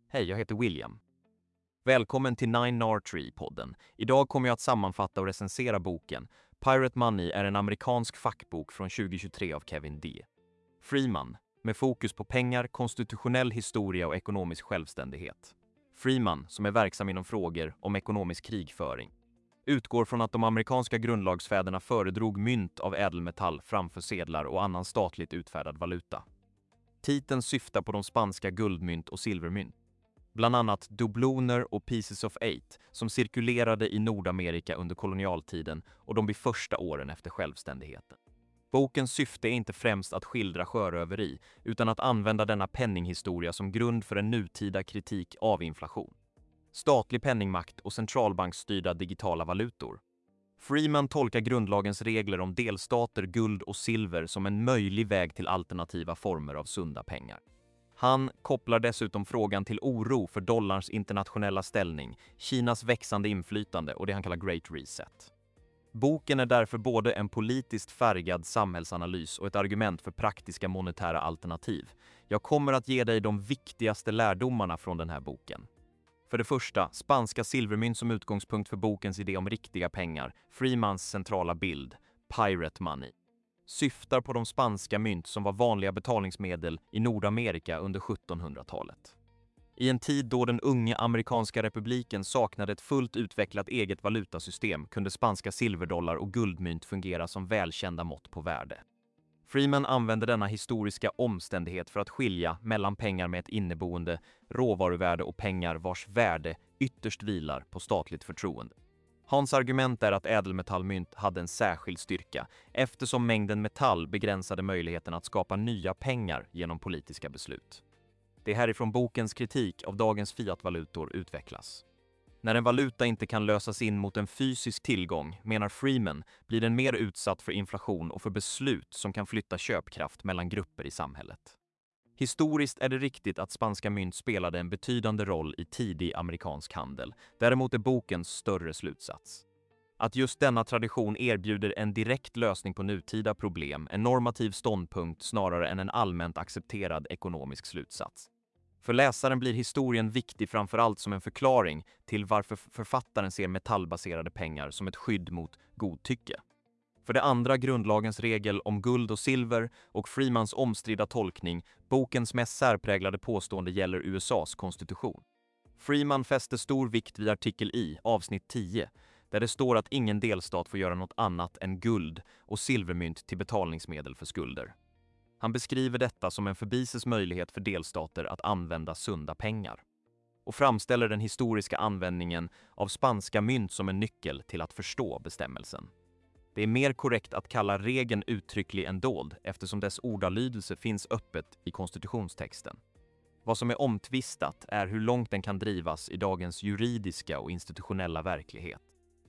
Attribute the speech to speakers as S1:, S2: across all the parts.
S1: Hej, jag heter William. Välkommen till Nine Nar Tree-podden. Idag kommer jag att sammanfatta och recensera boken Pirate Money är en amerikansk fackbok från 2023 av Kevin D. Freeman, med fokus på pengar, konstitutionell historia och ekonomisk självständighet. Freeman, som är verksam inom frågor om ekonomisk krigföring, utgår från att de amerikanska grundlagsfäderna föredrog mynt av ädelmetall framför sedlar och annan statligt utfärdad valuta. Titeln syftar på de spanska guldmynt och silvermynt, bland annat dubloner och pieces of eight, som cirkulerade i Nordamerika under kolonialtiden och de vid första åren efter självständigheten. Bokens syfte är inte främst att skildra sjöröveri, utan att använda denna penninghistoria som grund för en nutida kritik av inflation, statlig penningmakt och centralbanksstyrda digitala valutor. Freeman tolkar grundlagens regler om delstater, guld och silver som en möjlig väg till alternativa former av sunda pengar. Han kopplar dessutom frågan till oro för dollarns internationella ställning, Kinas växande inflytande och det han kallar Great Reset. Boken är därför både en politiskt färgad samhällsanalys och ett argument för praktiska monetära alternativ. Jag kommer att ge dig de viktigaste lärdomarna från den här boken. För det första, spanska silvermynt som utgångspunkt för bokens idé om riktiga pengar, Freemans centrala bild, Pirate Money, syftar på de spanska mynt som var vanliga betalningsmedel i Nordamerika under 1700-talet. I en tid då den unga amerikanska republiken saknade ett fullt utvecklat eget valutasystem kunde spanska silverdollar och guldmynt fungera som välkända mått på värde. Freeman använder denna historiska omständighet för att skilja mellan pengar med ett inneboende råvaruvärde och pengar vars värde ytterst vilar på statligt förtroende. Hans argument är att ädelmetallmynt hade en särskild styrka eftersom mängden metall begränsade möjligheten att skapa nya pengar genom politiska beslut. Det är härifrån bokens kritik av dagens fiatvalutor utvecklas. När en valuta inte kan lösas in mot en fysisk tillgång, menar Freeman, blir den mer utsatt för inflation och för beslut som kan flytta köpkraft mellan grupper i samhället. Historiskt är det riktigt att spanska mynt spelade en betydande roll i tidig amerikansk handel. Däremot är bokens större slutsats att just denna tradition erbjuder en direkt lösning på nutida problem, en normativ ståndpunkt snarare än en allmänt accepterad ekonomisk slutsats. För läsaren blir historien viktig framförallt som en förklaring till varför författaren ser metallbaserade pengar som ett skydd mot godtycke. För det andra, grundlagens regel om guld och silver och Freemans omstridda tolkning, bokens mest särpräglade påstående gäller USAs konstitution. Freeman fäster stor vikt vid artikel I, avsnitt 10, där det står att ingen delstat får göra något annat än guld och silvermynt till betalningsmedel för skulder. Han beskriver detta som en förbises möjlighet för delstater att använda sunda pengar och framställer den historiska användningen av spanska mynt som en nyckel till att förstå bestämmelsen. Det är mer korrekt att kalla regeln uttrycklig än dold eftersom dess ordalydelse finns öppet i konstitutionstexten. Vad som är omtvistat är hur långt den kan drivas i dagens juridiska och institutionella verklighet.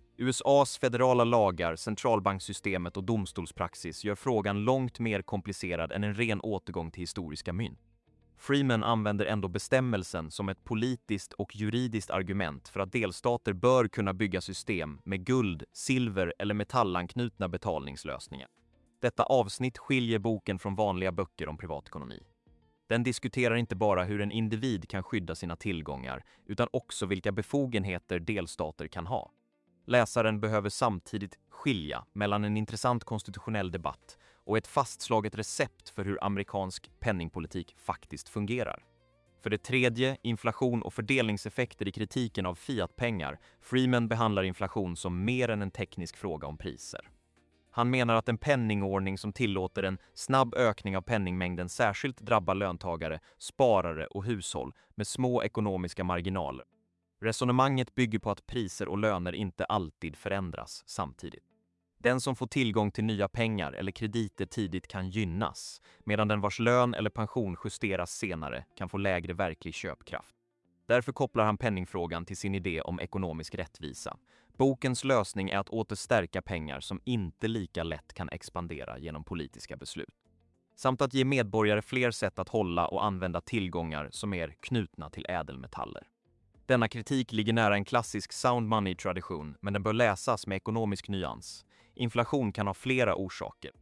S1: USAs federala lagar, centralbanksystemet och domstolspraxis gör frågan långt mer komplicerad än en ren återgång till historiska mynt. Freeman använder ändå bestämmelsen som ett politiskt och juridiskt argument för att delstater bör kunna bygga system med guld, silver eller metallanknutna betalningslösningar. Detta avsnitt skiljer boken från vanliga böcker om privatekonomi. Den diskuterar inte bara hur en individ kan skydda sina tillgångar utan också vilka befogenheter delstater kan ha. Läsaren behöver samtidigt skilja mellan en intressant konstitutionell debatt och ett fastslaget recept för hur amerikansk penningpolitik faktiskt fungerar. För det tredje, inflation och fördelningseffekter i kritiken av fiatpengar. Freeman behandlar inflation som mer än en teknisk fråga om priser. Han menar att en penningordning som tillåter en snabb ökning av penningmängden särskilt drabbar löntagare, sparare och hushåll med små ekonomiska marginaler. Resonemanget bygger på att priser och löner inte alltid förändras samtidigt. Den som får tillgång till nya pengar eller krediter tidigt kan gynnas, medan den vars lön eller pension justeras senare kan få lägre verklig köpkraft. Därför kopplar han penningfrågan till sin idé om ekonomisk rättvisa. Bokens lösning är att återstärka pengar som inte lika lätt kan expandera genom politiska beslut, samt att ge medborgare fler sätt att hålla och använda tillgångar som är knutna till ädelmetaller. Denna kritik ligger nära en klassisk sound money-tradition, men den bör läsas med ekonomisk nyans. Inflation kan ha flera orsaker.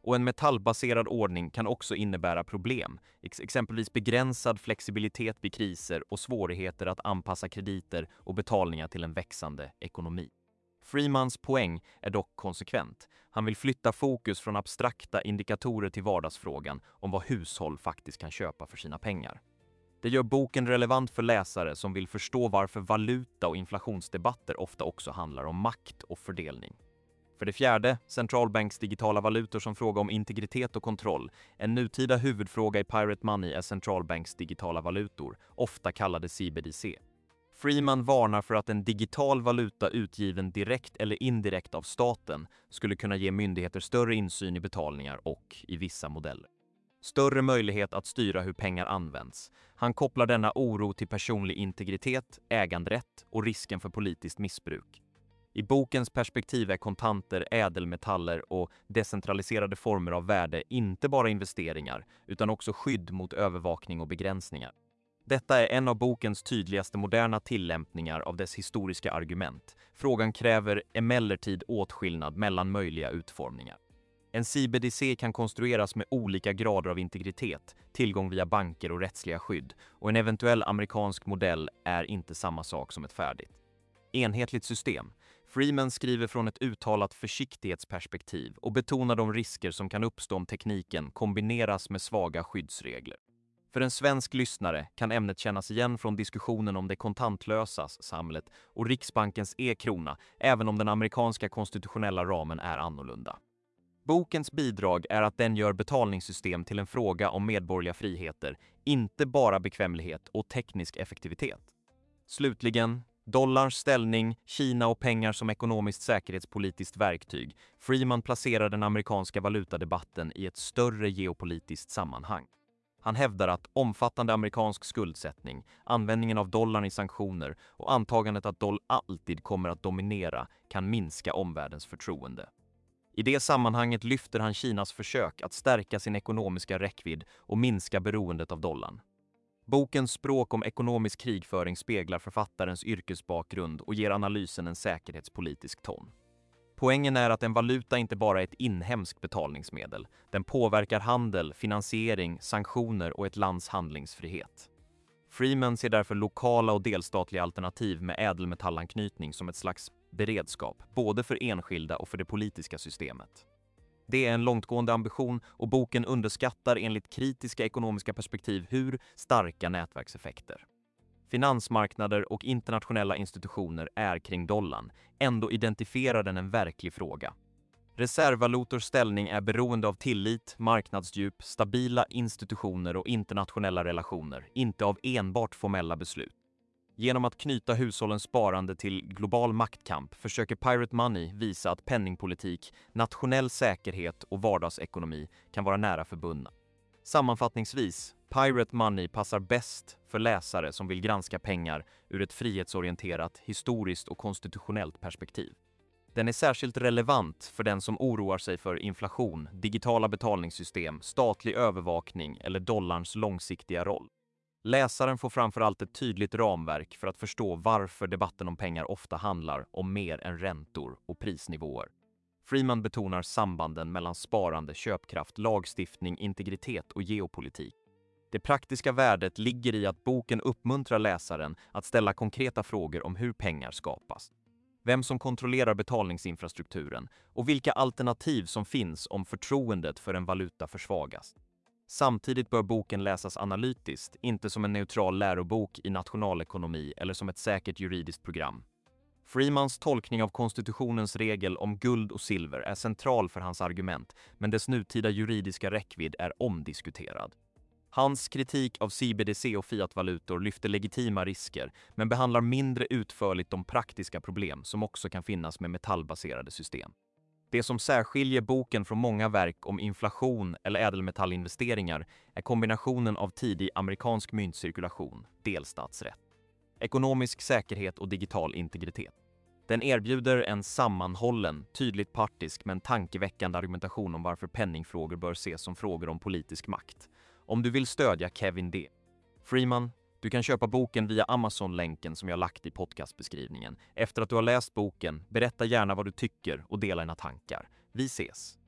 S1: Och en metallbaserad ordning kan också innebära problem, exempelvis begränsad flexibilitet vid kriser och svårigheter att anpassa krediter och betalningar till en växande ekonomi. Freemans poäng är dock konsekvent. Han vill flytta fokus från abstrakta indikatorer till vardagsfrågan om vad hushåll faktiskt kan köpa för sina pengar. Det gör boken relevant för läsare som vill förstå varför valuta- och inflationsdebatter ofta också handlar om makt och fördelning. För det fjärde, centralbanks digitala valutor som fråga om integritet och kontroll. En nutida huvudfråga i Pirate Money är centralbanks digitala valutor, ofta kallade CBDC. Freeman varnar för att en digital valuta utgiven direkt eller indirekt av staten skulle kunna ge myndigheter större insyn i betalningar och, i vissa modeller, större möjlighet att styra hur pengar används. Han kopplar denna oro till personlig integritet, äganderätt och risken för politiskt missbruk. I bokens perspektiv är kontanter, ädelmetaller och decentraliserade former av värde inte bara investeringar utan också skydd mot övervakning och begränsningar. Detta är en av bokens tydligaste moderna tillämpningar av dess historiska argument. Frågan kräver emellertid åtskillnad mellan möjliga utformningar. En CBDC kan konstrueras med olika grader av integritet, tillgång via banker och rättsliga skydd, och en eventuell amerikansk modell är inte samma sak som ett färdigt enhetligt system. Freeman skriver från ett uttalat försiktighetsperspektiv och betonar de risker som kan uppstå om tekniken kombineras med svaga skyddsregler. För en svensk lyssnare kan ämnet kännas igen från diskussionen om det kontantlösa samhället och Riksbankens e-krona, även om den amerikanska konstitutionella ramen är annorlunda. Bokens bidrag är att den gör betalningssystem till en fråga om medborgerliga friheter, inte bara bekvämlighet och teknisk effektivitet. Slutligen, dollarns ställning, Kina och pengar som ekonomiskt säkerhetspolitiskt verktyg. Freeman placerar den amerikanska valutadebatten i ett större geopolitiskt sammanhang. Han hävdar att omfattande amerikansk skuldsättning, användningen av dollarn i sanktioner och antagandet att dollar alltid kommer att dominera kan minska omvärldens förtroende. I det sammanhanget lyfter han Kinas försök att stärka sin ekonomiska räckvidd och minska beroendet av dollarn. Bokens språk om ekonomisk krigföring speglar författarens yrkesbakgrund och ger analysen en säkerhetspolitisk ton. Poängen är att en valuta inte bara är ett inhemskt betalningsmedel. Den påverkar handel, finansiering, sanktioner och ett lands handlingsfrihet. Freeman ser därför lokala och delstatliga alternativ med ädelmetallanknytning som ett slags beredskap, både för enskilda och för det politiska systemet. Det är en långtgående ambition och boken underskattar enligt kritiska ekonomiska perspektiv hur starka nätverkseffekter finansmarknader och internationella institutioner är kring dollarn. Ändå identifierar den en verklig fråga. Reservvalutors ställning är beroende av tillit, marknadsdjup, stabila institutioner och internationella relationer, inte av enbart formella beslut. Genom att knyta hushållens sparande till global maktkamp försöker Pirate Money visa att penningpolitik, nationell säkerhet och vardagsekonomi kan vara nära förbundna. Sammanfattningsvis, Pirate Money passar bäst för läsare som vill granska pengar ur ett frihetsorienterat, historiskt och konstitutionellt perspektiv. Den är särskilt relevant för den som oroar sig för inflation, digitala betalningssystem, statlig övervakning eller dollarns långsiktiga roll. Läsaren får framförallt ett tydligt ramverk för att förstå varför debatten om pengar ofta handlar om mer än räntor och prisnivåer. Freeman betonar sambanden mellan sparande, köpkraft, lagstiftning, integritet och geopolitik. Det praktiska värdet ligger i att boken uppmuntrar läsaren att ställa konkreta frågor om hur pengar skapas, vem som kontrollerar betalningsinfrastrukturen och vilka alternativ som finns om förtroendet för en valuta försvagas. Samtidigt bör boken läsas analytiskt, inte som en neutral lärobok i nationalekonomi eller som ett säkert juridiskt program. Freemans tolkning av konstitutionens regel om guld och silver är central för hans argument, men dess nutida juridiska räckvidd är omdiskuterad. Hans kritik av CBDC och fiatvalutor lyfter legitima risker, men behandlar mindre utförligt de praktiska problem som också kan finnas med metallbaserade system. Det som särskiljer boken från många verk om inflation eller ädelmetallinvesteringar är kombinationen av tidig amerikansk myntcirkulation, delstatsrätt, ekonomisk säkerhet och digital integritet. Den erbjuder en sammanhållen, tydligt partisk men tankeväckande argumentation om varför penningfrågor bör ses som frågor om politisk makt. Om du vill stödja Kevin D. Freeman, du kan köpa boken via Amazon-länken som jag lagt i podcastbeskrivningen. Efter att du har läst boken, berätta gärna vad du tycker och dela dina tankar. Vi ses!